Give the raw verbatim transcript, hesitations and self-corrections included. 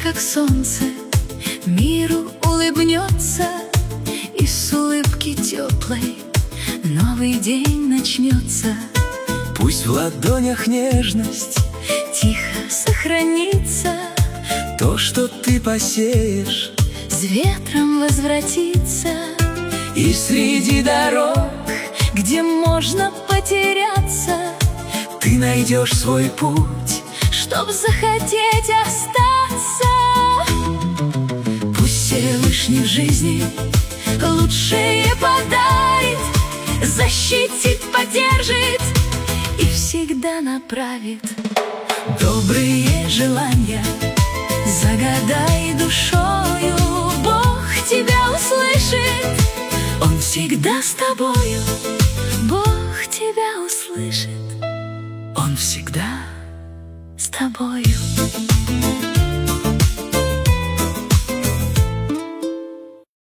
как солнце, миру улыбнется, и с улыбки теплой новый день начнется. Пусть в ладонях нежность Тихо сохранится, то, что ты посеешь, с ветром возвратится. и среди дорог, Где можно потеряться, ты найдешь свой путь, чтоб захотеть остаться. пусть Всевышний в жизни Лучшее подарит, защитит, поддержит и всегда направит. добрые Желания загадай душою, Бог тебя услышит, Он всегда с тобою. Бог тебя услышит, Он всегда с тобою.